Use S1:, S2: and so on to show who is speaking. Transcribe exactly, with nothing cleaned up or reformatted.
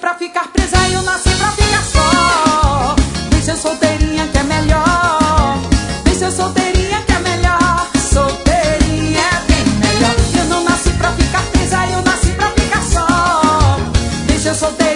S1: pra ficar presa, eu nasci pra ficar só. Vem ser solteirinha que é melhor. Vem ser solteirinha que é melhor. Solteirinha é bem melhor. Eu não nasci pra ficar presa, eu nasci pra ficar só. Vem ser solteirinha.